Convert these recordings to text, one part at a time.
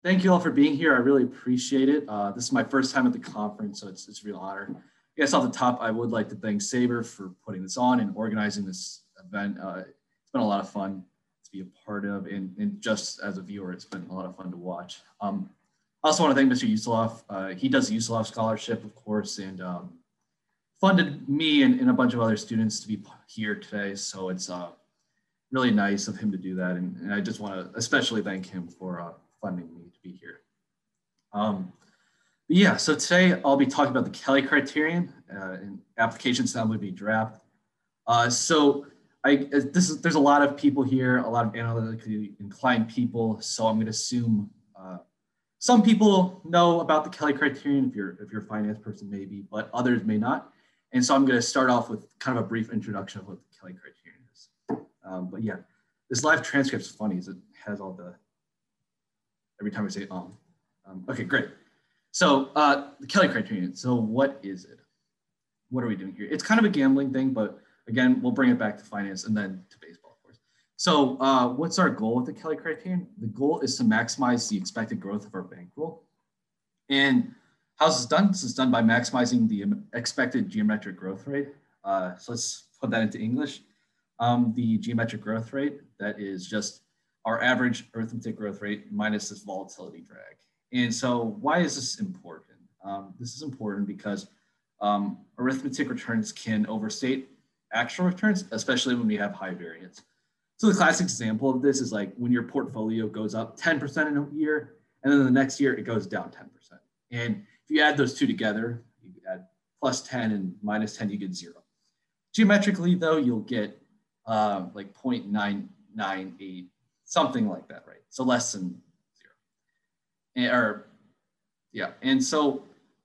Thank you all for being here. I really appreciate it. This is my first time at the conference, so it's a real honor. I guess off the top, I would like to thank Sabre for putting this on and organizing this event. It's been a lot of fun to be a part of, and just as a viewer, it's been a lot of fun to watch. I also want to thank Mr. Yusilov. He does the Yusilov Scholarship, of course, and funded me and a bunch of other students to be here today. So it's really nice of him to do that. And I just want to especially thank him for funding me to be here. Yeah, so today I'll be talking about the Kelly criterion and applications that will be drafted. There's a lot of people here, a lot of analytically inclined people. So I'm going to assume some people know about the Kelly criterion if you're a finance person maybe, but others may not. And so I'm going to start off with kind of a brief introduction of what the Kelly criterion is. But yeah, this live transcript is funny as it has all the, every time I say okay, great. So the Kelly criterion, so what is it? What are we doing here? It's kind of a gambling thing, but again, we'll bring it back to finance and then to baseball, of course. So what's our goal with the Kelly criterion? The goal is to maximize the expected growth of our bankroll. And how's this done? This is done by maximizing the expected geometric growth rate. So let's put that into English. The geometric growth rate, that is just our average arithmetic growth rate minus this volatility drag. And so why is this important? This is important because arithmetic returns can overstate actual returns, especially when we have high variance. So the classic example of this is like when your portfolio goes up 10% in a year, and then the next year it goes down 10%. And if you add those two together, you add plus 10 and minus 10, you get 0. Geometrically though, you'll get like 0.998, something like that, right? So less than 0. And so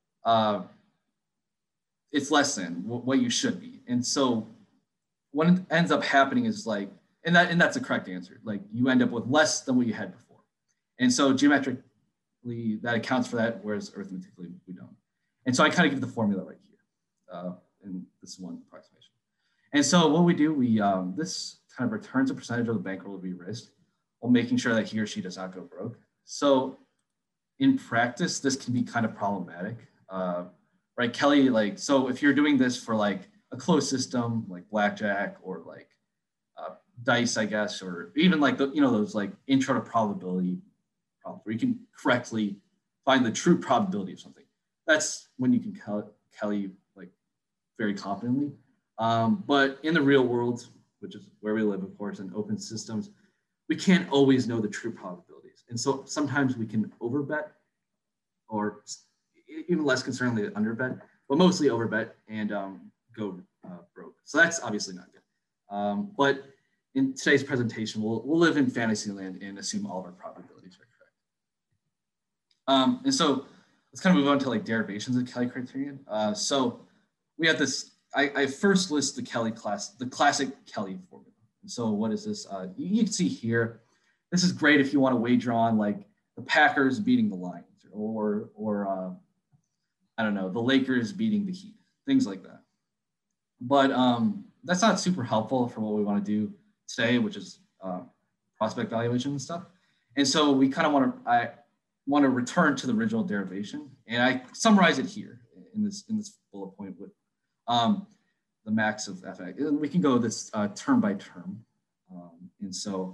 it's less than what you should be. And so what ends up happening is like, and that's the correct answer. Like you end up with less than what you had before. And so geometrically that accounts for that, whereas arithmetically we don't. And so I kind of give the formula right here in this one approximation. And so what we do, this kind of returns a percentage of the bankroll to be risked while making sure that he or she does not go broke. So in practice, this can be kind of problematic, right? Kelly, so if you're doing this for like a closed system, like blackjack or like dice, I guess, or even like those like intro to probability problems where you can correctly find the true probability of something. That's when you can Kelly like very confidently. But in the real world, which is where we live, of course, in open systems, we can't always know the true probabilities. And so sometimes we can overbet, or even less concerningly, underbet, but mostly overbet and go broke. So that's obviously not good. But in today's presentation, we'll live in fantasy land and assume all of our probabilities are correct. And so let's kind of move on to like derivations of the Kelly criterion. So we have this, I first list the classic Kelly formula. And so what is this? You can see here, this is great if you want to wager on like the Packers beating the Lions or I don't know, the Lakers beating the Heat, things like that. But that's not super helpful for what we want to do today, which is prospect valuation and stuff. And so we kind of I want to return to the original derivation, and I summarize it here in this bullet point with the max of fx. And we can go this term by term. And so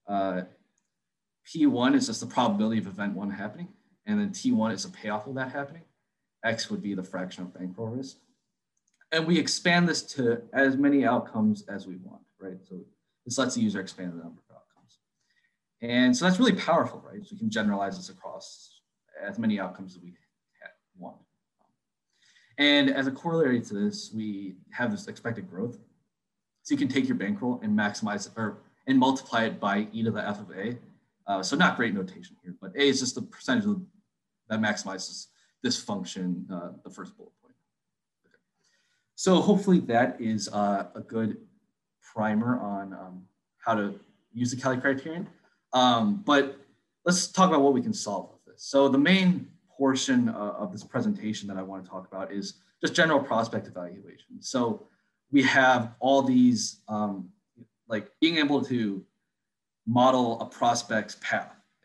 P1 is just the probability of event 1 happening, and then T1 is a payoff of that happening. X would be the fraction of bankroll risk. And we expand this to as many outcomes as we want, right? So this lets the user expand the number of outcomes. And so that's really powerful, right? So we can generalize this across as many outcomes as we want. And as a corollary to this, we have this expected growth. So you can take your bankroll and maximize it, and multiply it by e to the f of a. So not great notation here, but a is just the percentage that maximizes this function, the first bullet point. Okay. So hopefully that is a good primer on how to use the Kelly criterion. But let's talk about what we can solve with this. So the main portion of this presentation that I want to talk about is just general prospect evaluation. So we have all these, like being able to model a prospect's path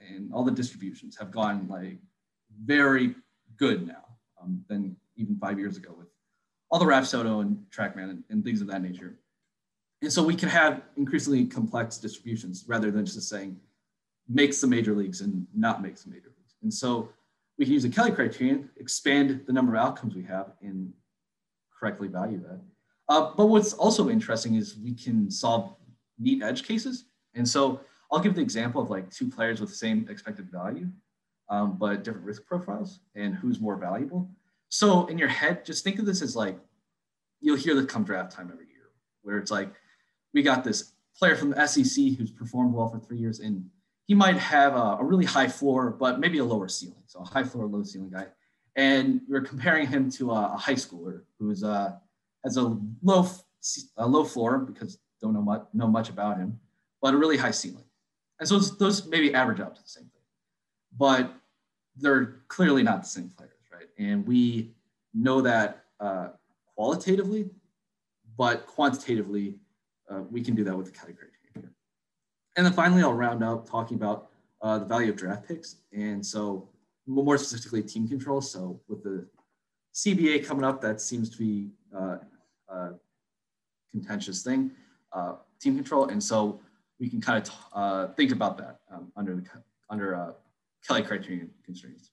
and all the distributions have gone like very good now than even 5 years ago with all the Rapsodo and TrackMan and things of that nature. And so we can have increasingly complex distributions rather than just saying makes the major leagues and not makes the major leagues. And so we can use the Kelly criterion, expand the number of outcomes we have, and correctly value that. But what's also interesting is we can solve neat edge cases. And so I'll give the example of like two players with the same expected value, but different risk profiles and who's more valuable. So in your head, just think of this as like, you'll hear this come draft time every year, where it's like, we got this player from the SEC who's performed well for 3 years, and he might have a really high floor, but maybe a lower ceiling. So a high floor, low ceiling guy. And you're comparing him to a high schooler who's has a low floor because don't know much about him, but a really high ceiling. And so those maybe average out to the same thing, but they're clearly not the same players, right? And we know that qualitatively, but quantitatively, we can do that with the Kelly criterion. And then finally, I'll round out talking about the value of draft picks. And so more specifically, team control. So with the CBA coming up, that seems to be a contentious thing, team control. And so we can kind of think about that under Kelly criterion constraints.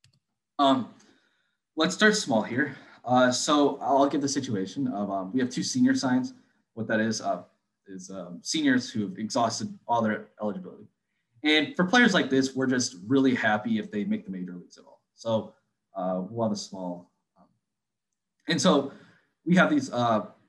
Let's start small here. So I'll give the situation of we have two senior signs. What that is seniors who have exhausted all their eligibility. And for players like this, we're just really happy if they make the major leagues at all. So we'll have a small, and so we have these,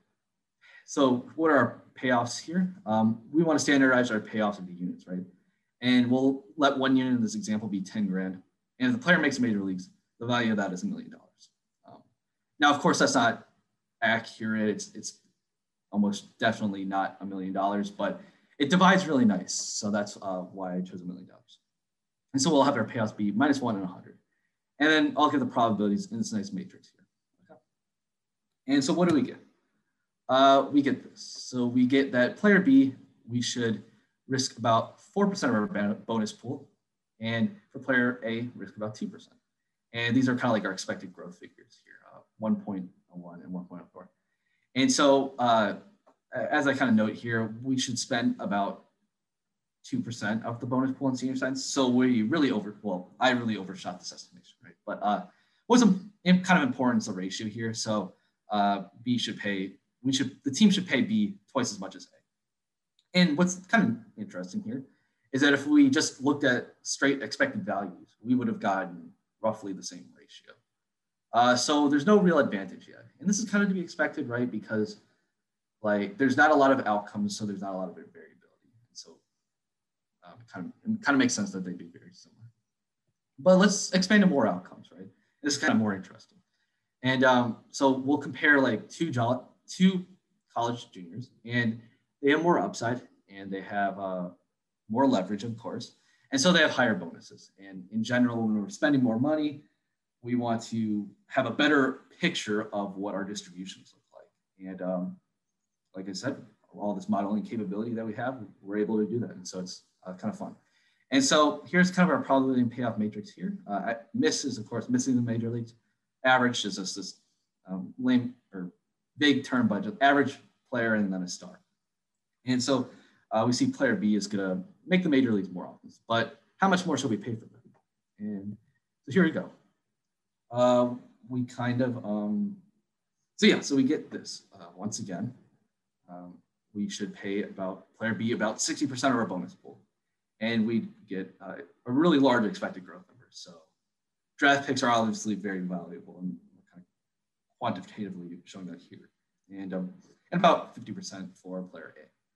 so what are our payoffs here? We want to standardize our payoffs into units, right? And we'll let one unit in this example be 10 grand. And if the player makes major leagues, the value of that is $1 million. Now, of course, that's not accurate. It's almost definitely not $1 million, but it divides really nice. So that's why I chose $1 million. And so we'll have our payouts be -1 and 100. And then I'll get the probabilities in this nice matrix here. Okay. And so what do we get? We get this. So we get that player B, we should risk about 4% of our bonus pool. And for player A, risk about 2%. And these are kind of like our expected growth figures here, 1.01 and 1.04. And so as I kind of note here, we should spend about 2% of the bonus pool in senior signs. So we really I really overshot this estimation, right? But what's kind of important is the ratio here. So B should pay, the team should pay B twice as much as A. And what's kind of interesting here is that if we just looked at straight expected values, we would have gotten roughly the same ratio. So there's no real advantage yet. And this is kind of to be expected, right? Because like there's not a lot of outcomes, so there's not a lot of variability. And so it kind of makes sense that they'd be very similar. But let's expand to more outcomes, right? This is kind of more interesting. And so we'll compare like two college juniors, and they have more upside and they have more leverage, of course. And so they have higher bonuses. And in general, when we're spending more money, we want to have a better picture of what our distributions look like. And like I said, all this modeling capability that we have, we're able to do that. And so it's kind of fun. And so here's kind of our probability and payoff matrix here. Miss is, of course, missing the major leagues. Average is just this lame or big term budget, average player and then a star. And so we see player B is going to make the major leagues more often, but how much more should we pay for them? And so here we go. We kind of, so we get this once again. We should pay player B about 60% of our bonus pool. And we get a really large expected growth number. So draft picks are obviously very valuable, and we're kind of quantitatively showing that here. And about 50% for player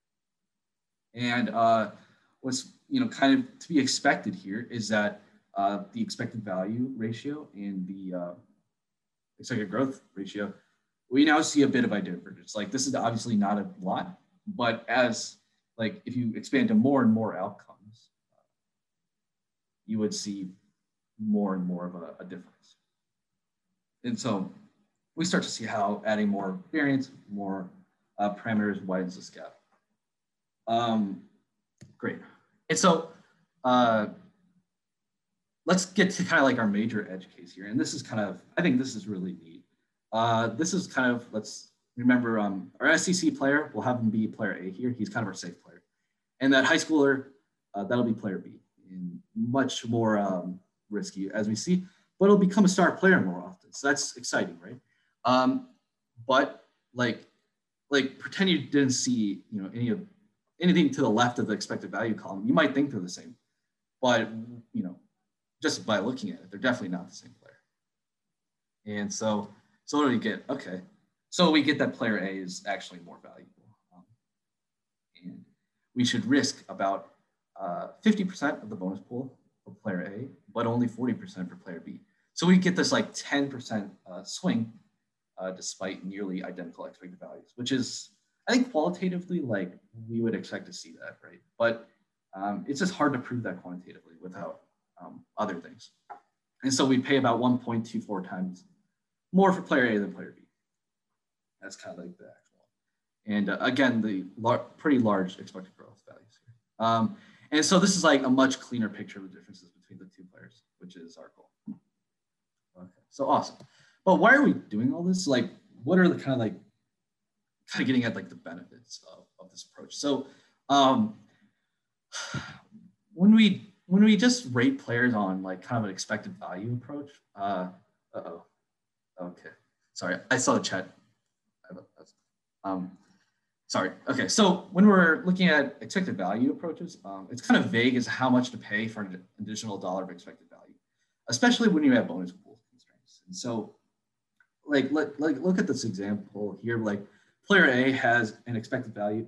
A. And what's kind of to be expected here is that the expected value ratio and the expected growth ratio, we now see a bit of a divergence. Like this is obviously not a lot, but as like if you expand to more and more outcomes, you would see more and more of a difference. And so we start to see how adding more variance, more parameters widens this gap. Great. And so let's get to kind of like our major edge case here. And this is kind of, I think this is really neat. This is kind of, let's remember our SEC player, we'll have him be player A here. He's kind of our safe player. And that high schooler, that'll be player B. And much more risky as we see, but it'll become a star player more often. So that's exciting, right? But like pretend you didn't see, anything to the left of the expected value column. You might think they're the same, but just by looking at it, they're definitely not the same player. And so what do we get? Okay, so we get that player A is actually more valuable, and we should risk about 50% of the bonus pool for player A, but only 40% for player B. So we get this like 10% swing despite nearly identical expected values, which is, I think qualitatively, like we would expect to see that, right? But it's just hard to prove that quantitatively without other things. And so we pay about 1.24 times more for player A than player B. That's kind of like the actual. And again, the pretty large expected growth values here. And so this is like a much cleaner picture of the differences between the two players, which is our goal. Okay, so awesome. But why are we doing all this? Like, what are the kind of getting at like the benefits of this approach? So when we just rate players on like kind of an expected value approach, okay, sorry, I saw the chat. Sorry. Okay, so when we're looking at expected value approaches, it's kind of vague as how much to pay for an additional dollar of expected value, especially when you have bonus pool constraints. And so, look at this example here. Like, player A has an expected value.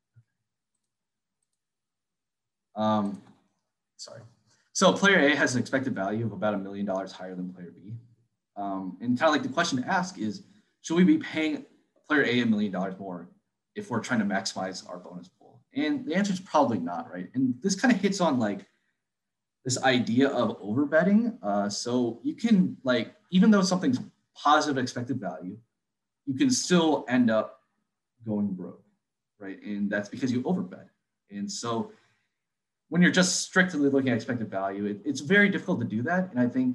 Sorry. So player A has an expected value of about $1 million higher than player B. And kind of like the question to ask is, should we be paying player A $1 million more if we're trying to maximize our bonus pool? And the answer is probably not, right? And this kind of hits on like this idea of overbetting. So you can like, even though something's positive expected value, you can still end up going broke, right? And that's because you overbet. And so when you're just strictly looking at expected value, it's very difficult to do that. And I think,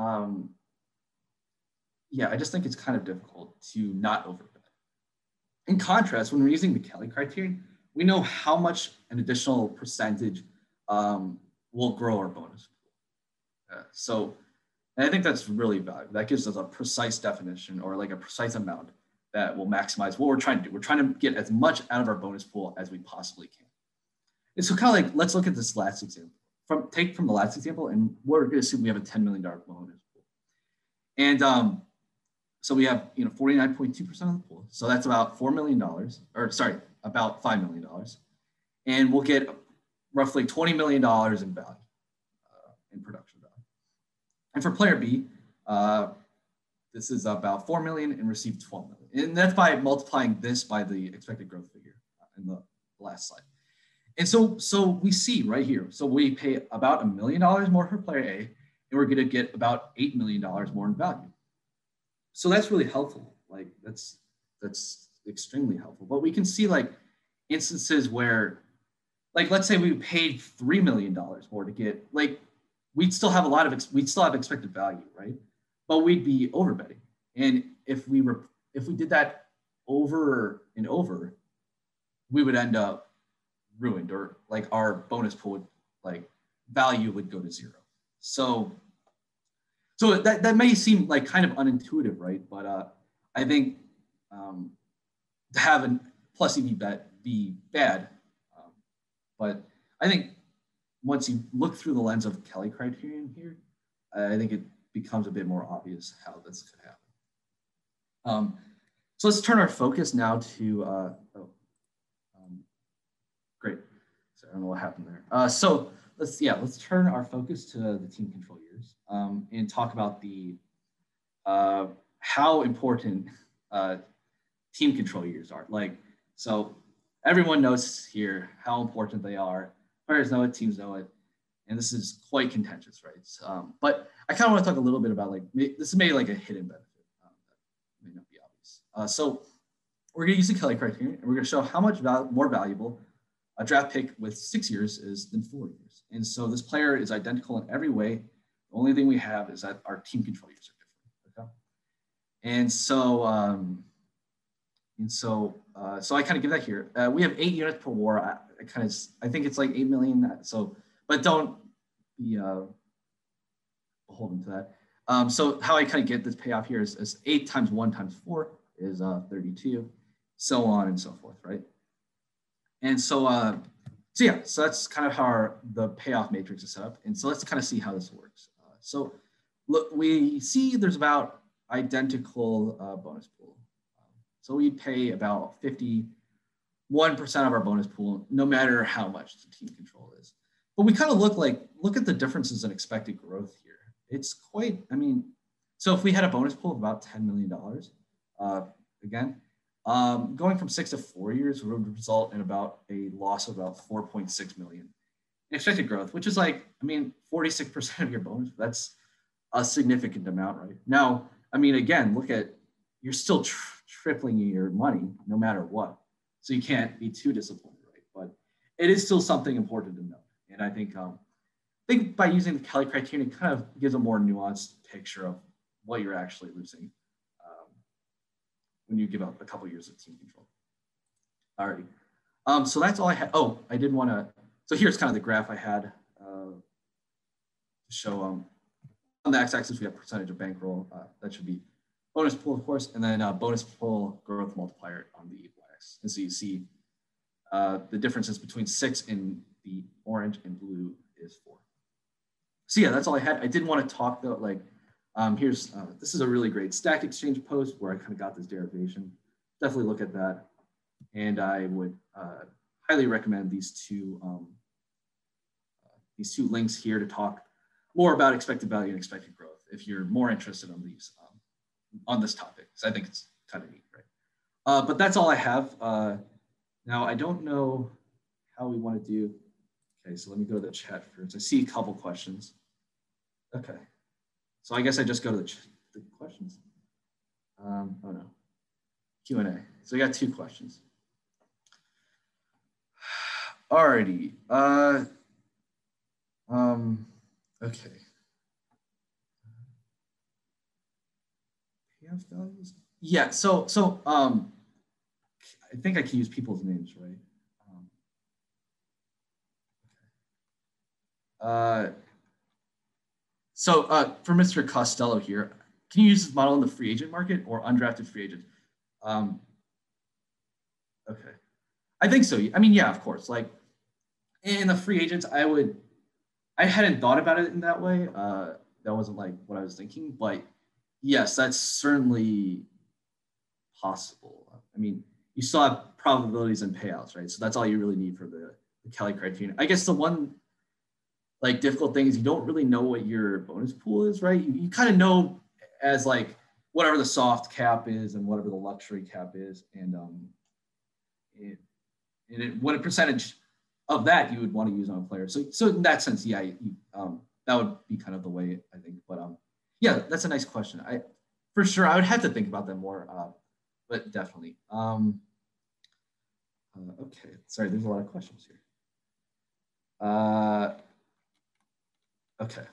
I just think it's kind of difficult to not overbet. In contrast, when we're using the Kelly criterion, we know how much an additional percentage will grow our bonus pool. So I think that's really valuable. That gives us a precise definition or like a precise amount that will maximize what we're trying to do. We're trying to get as much out of our bonus pool as we possibly can. And so kind of like, let's look at this last example. Take from the last example, and we're going to assume we have a $10 million bonus pool. And so we have 49.2% of the pool. So that's about $4 million, about $5 million. And we'll get roughly $20 million in value, in production value. And for player B, this is about 4 million and received 12 million. And that's by multiplying this by the expected growth figure in the last slide. And so we see right here, so we pay about $1 million more for player A, and we're going to get about $8 million more in value. So that's really helpful. Like that's extremely helpful. But we can see like instances where, like, let's say we paid $3 million more to get, like, we'd still have expected value, right? But we'd be overbetting. And if we did that over and over, we would end up ruined, or like our bonus pool would, like, value would go to zero. So that may seem like kind of unintuitive, right? But I think to have a plus EV bet be bad, but I think once you look through the lens of Kelly criterion here, I think it becomes a bit more obvious how this could happen. So let's turn our focus now to, great. So I don't know what happened there. So let's turn our focus to the team control years and talk about the how important team control years are. Like, so everyone knows here how important they are. Players know it, teams know it, and this is quite contentious, right? But I kind of want to talk a little bit about, like, this is maybe like a hidden benefit that may not be obvious. So we're going to use the Kelly criterion, and we're going to show how much more valuable a draft pick with 6 years is than 4 years. And so this player is identical in every way, The only thing we have is that our team control years are different. Okay. And so, so I kind of give that here. We have 8 units per war. I think it's like 8 million. So, but don't be beholden to that. So how I kind of get this payoff here is 8 times 1 times 4 is 32, so on and so forth, right? And so, so yeah, so that's kind of how the payoff matrix is set up. And so let's kind of see how this works. So look, we see there's about identical bonus pool. So we pay about 51% of our bonus pool, no matter how much the team control is. But we kind of look at the differences in expected growth here. It's quite, I mean, so if we had a bonus pool of about $10 million, again, going from 6 to 4 years would result in about a loss of about 4.6 million in expected growth, which is like, I mean, 46% of your bonus. That's a significant amount, right? Now, I mean, again, look at, you're still tripling your money no matter what. So you can't be too disappointed, right? But it is still something important to know. And I think by using the Kelly criterion, it kind of gives a more nuanced picture of what you're actually losing when you give up a couple years of team control. Alrighty. So that's all I had. Oh, I did want to. So here's kind of the graph I had to show. On the x-axis, we have percentage of bankroll. That should be bonus pool, of course, and then bonus pool growth multiplier on the y-axis. And so you see the differences between 6 in the orange and blue is 4. So yeah, that's all I had. I did want to talk though, like this is a really great Stack Exchange post where I kind of got this derivation. Definitely look at that. And I would highly recommend these two links here to talk more about expected value and expected growth if you're more interested on these on this topic. So I think it's kind of neat, right? But that's all I have. Now I don't know how we want to do. Okay, so let me go to the chat first. I see a couple questions. Okay, so I guess I just go to the questions. Oh no, Q&A. So we got 2 questions. Alrighty. Okay. Payoff values. Yeah. So I think I can use people's names, right? So for Mr. Costello here, can you use this model in the free agent market or undrafted free agent? Okay. I think so. I mean, yeah, of course. Like in the free agents, I hadn't thought about it in that way. That wasn't like what I was thinking, but yes, that's certainly possible. I mean, you still have probabilities and payouts, right? So that's all you really need for the Kelly criterion. I guess the one like difficult thing is you don't really know what your bonus pool is, right? You kind of know as like whatever the soft cap is and whatever the luxury cap is, and what a percentage of that you would want to use on a player. So in that sense, yeah, that would be kind of the way I think. But yeah, that's a nice question. For sure, I would have to think about that more, but definitely. Okay, sorry, there's a lot of questions here. Okay.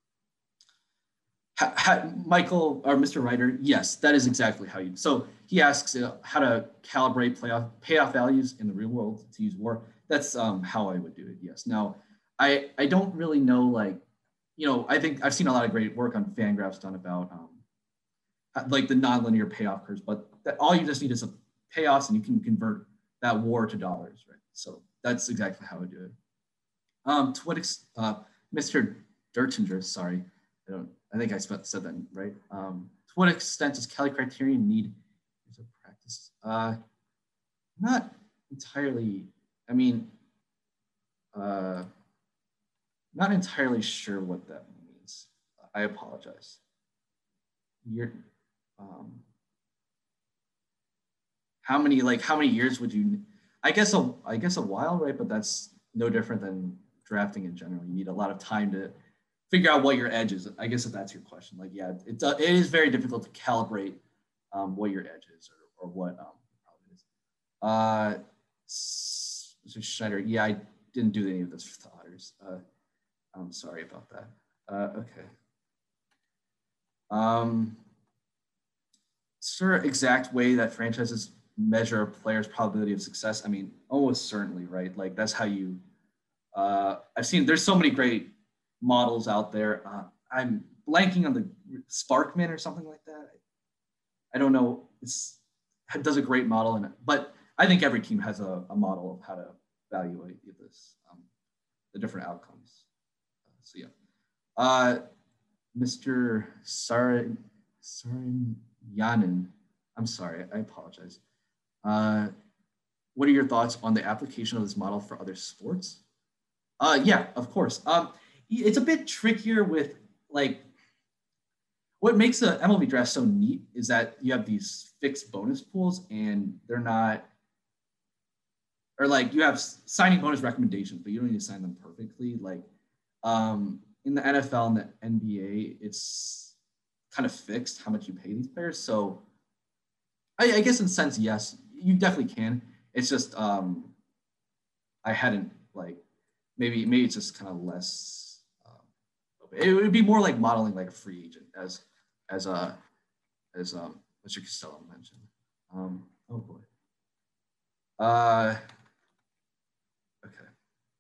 Michael or Mr. Ryder, yes, that is exactly how you. So he asks how to calibrate payoff values in the real world to use WAR. That's how I would do it. Yes. Now, I don't really know, like, I think I've seen a lot of great work on Fangraphs done about like the nonlinear payoff curves, but all you just need is a payoffs and you can convert that WAR to dollars, right? So that's exactly how I do it. To what Mr. Dertinger, sorry, I think I said that right. To what extent does Kelly criterion need to practice? Not entirely. I mean, not entirely sure what that means. I apologize. How many years would you? I guess a while, right? But that's no different than drafting in general. You need a lot of time to figure out what your edge is. I guess if that's your question, like, yeah, it is very difficult to calibrate what your edge is or what problem is. Mr. Schneider, yeah, I didn't do any of this for the otters. I'm sorry about that. Okay. Um, Sure, exact way that franchises measure a player's probability of success. I mean, almost certainly, right? Like that's how you. I've seen there's so many great models out there. I'm blanking on the Sparkman or something like that. I don't know. It does a great model, but I think every team has a model of how to evaluate this, the different outcomes. So yeah, uh, Mr. Yanin, I'm sorry, I apologize. Uh, what are your thoughts on the application of this model for other sports? Yeah, of course. It's a bit trickier with like what makes the MLB draft so neat is that you have these fixed bonus pools and they're not, or like you have signing bonus recommendations, but you don't need to sign them perfectly. Like in the NFL and the NBA, it's kind of fixed how much you pay these players. So I guess in a sense, yes, you definitely can. It's just I hadn't like maybe it's just kind of less. It would be more like modeling like a free agent as as Mr. Costello mentioned. Oh boy. Uh, okay.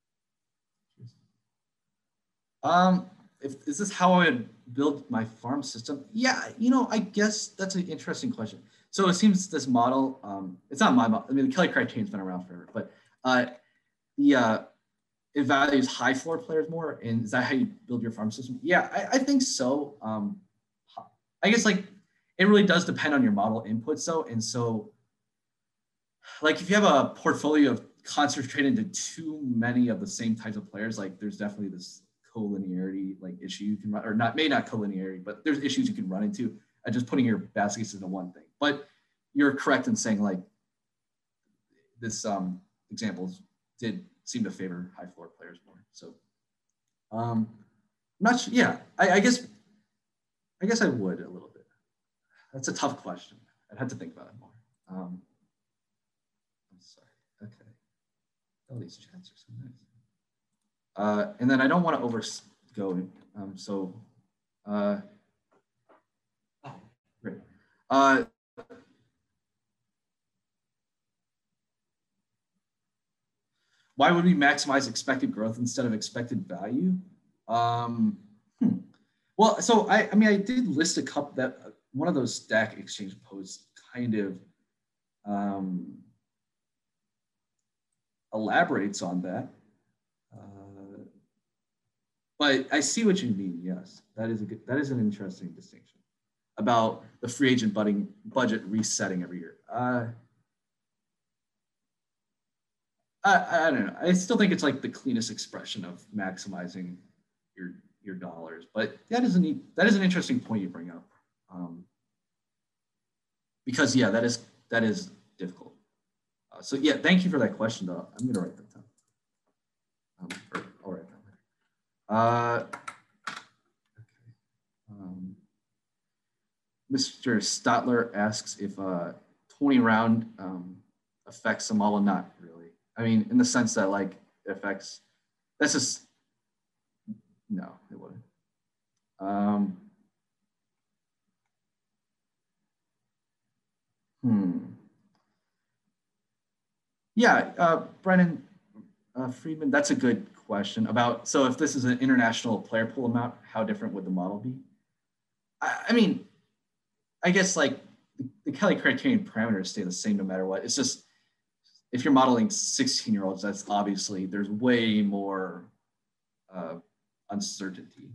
Um, if is this how I would build my farm system? Yeah, I guess that's an interesting question. So it seems this model, it's not my model. I mean, the Kelly criteria has been around forever, but the it values high floor players more. And is that how you build your farm system? Yeah, I think so. I guess like it really does depend on your model inputs though. And so like if you have a portfolio of concentrated into too many of the same types of players, like there's definitely this collinearity like issue you can run, or not collinearity, but there's issues you can run into at just putting your baskets into one thing. But you're correct in saying like this examples did seem to favor high floor players more. So I'm not sure. Yeah, I guess I would a little bit. That's a tough question. I'd have to think about it more. I'm sorry. Okay. All these chats are so nice. And then I don't want to overgo. So, oh, great. Uh, why would we maximize expected growth instead of expected value? Um, hmm. Well, so I mean, I did list a couple that one of those Stack Exchange posts kind of um, elaborates on that. But I see what you mean. Yes, that is an interesting distinction about the free agent budget resetting every year. I don't know. I still think it's like the cleanest expression of maximizing your your dollars. But that is an interesting point you bring up, because yeah, that is difficult. So yeah, thank you for that question. Though I'm gonna write that down. I'll write that later. Okay. Mr. Stotler asks if 20 round affects the model. Not really. I mean, in the sense that like it affects. That's just no, it wouldn't. Um, hmm. Yeah, Brennan Friedman, that's a good question about. So if this is an international player pool amount, how different would the model be? I mean, I guess like the Kelly criterion parameters stay the same no matter what. It's just if you're modeling 16-year-olds, that's obviously there's way more uh, uncertainty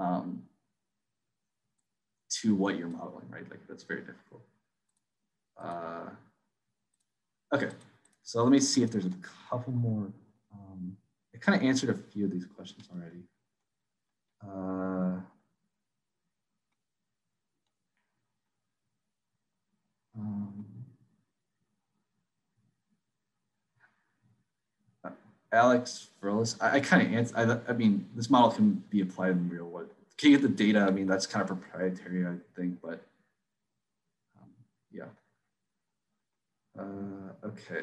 to what you're modeling, right? Like that's very difficult. Uh, okay, so let me see if there's a couple more. I kind of answered a few of these questions already. Um, Alex Furlis, I kind of answer. I mean, this model can be applied in real world. Can you get the data? I mean, that's kind of proprietary, I think, but yeah. Okay.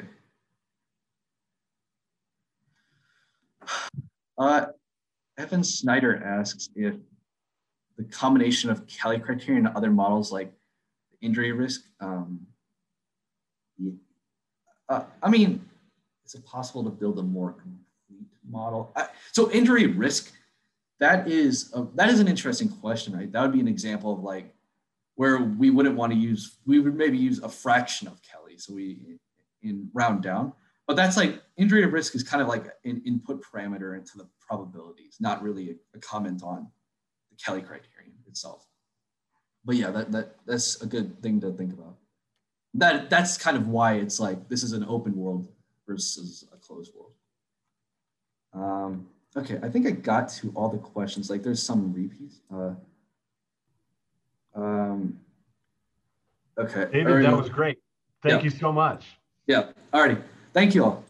Uh, Evan Snyder asks if the combination of Kelly criterion and other models like injury risk. I mean, is it possible to build a more complete model? So injury risk, that is an interesting question, right? That would be an example of like where we wouldn't want to use, we would maybe use a fraction of Kelly. So we in round down, but that's like injury risk is kind of like an input parameter into the probabilities, not really a comment on the Kelly criterion itself. But yeah, that's a good thing to think about. That's kind of why it's like this is an open world versus a closed world. Okay, I think I got to all the questions. Like there's some repeats. Okay. David, that was great. Thank you so much. Yeah, alrighty. Thank you all.